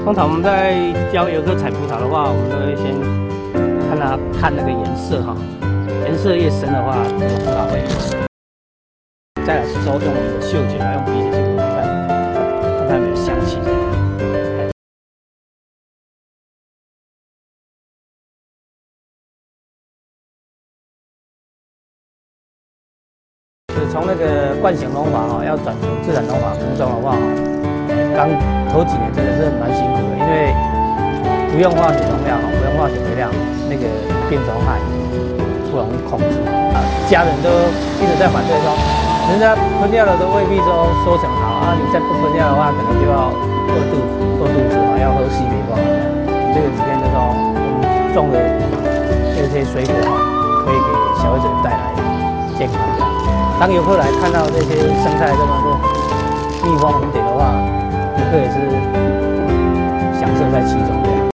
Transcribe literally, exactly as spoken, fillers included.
通常我们在教游客采葡萄的话，我们都会先看它看那个颜色哈，颜色越深的话，这个葡萄会越深。再来是说用我们的嗅觉，用鼻子去闻看，看它有没有香气这样。是从那个惯性农法哈，要转成自然农法耕种的话，刚头几年真的是蛮辛苦的，因为不用化学农药哈，不用化学肥料，那个病虫害不容易控制啊。家人都一直在反对说，人家喷药的都未必说收成好啊，你再不喷药的话，可能就要饿肚子，饿肚子啊，要喝西北风这样。这个里面就说我们种的这些水果哈，可以给消费者带来健康这样。当游客来看到这些生态这么多蜜蜂蝴蝶的话，游客也是享受在其中的。